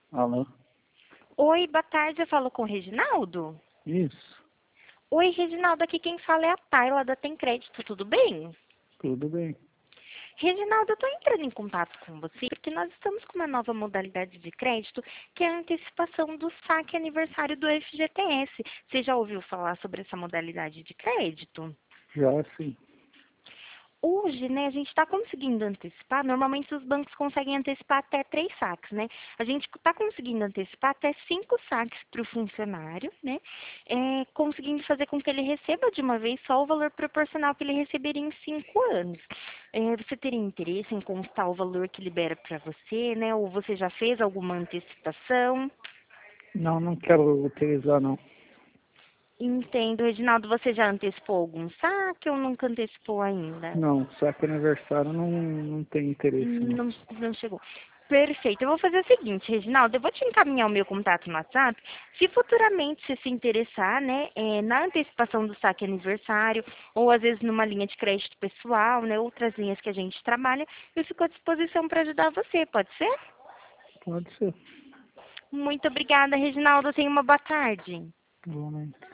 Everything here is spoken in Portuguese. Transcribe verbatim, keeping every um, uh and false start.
Alô? Oi, boa tarde, eu falo com o Reginaldo? Isso, Oi, Reginaldo, aqui quem fala é a Tayla da Tem Crédito, tudo bem? tudo bem. Reginaldo, eu estou entrando em contato com você porque nós estamos com uma nova modalidade de crédito, que é a antecipação do saque aniversário do F G T S. Você já ouviu falar sobre essa modalidade de crédito? Já sim. Hoje, né, a gente está conseguindo antecipar, normalmente os bancos conseguem antecipar até três saques, né? A gente está conseguindo antecipar até cinco saques para o funcionário, né? É, conseguindo fazer com que ele receba de uma vez só o valor proporcional que ele receberia em cinco anos. É, você teria interesse em constar o valor que libera para você, né? Ou você já fez alguma antecipação? Não, não quero utilizar não. Entendo, Reginaldo, você já antecipou algum saque ou nunca antecipou ainda? Não, saque aniversário não, não tem interesse não. Não, não chegou. Perfeito. Eu vou fazer o seguinte, Reginaldo, eu vou te encaminhar o meu contato no WhatsApp. Se futuramente você se interessar, né, é, na antecipação do saque aniversário, ou às vezes numa linha de crédito pessoal, né, outras linhas que a gente trabalha, eu fico à disposição para ajudar você, pode ser? Pode ser. Muito obrigada, Reginaldo. Tenha uma boa tarde. Igualmente.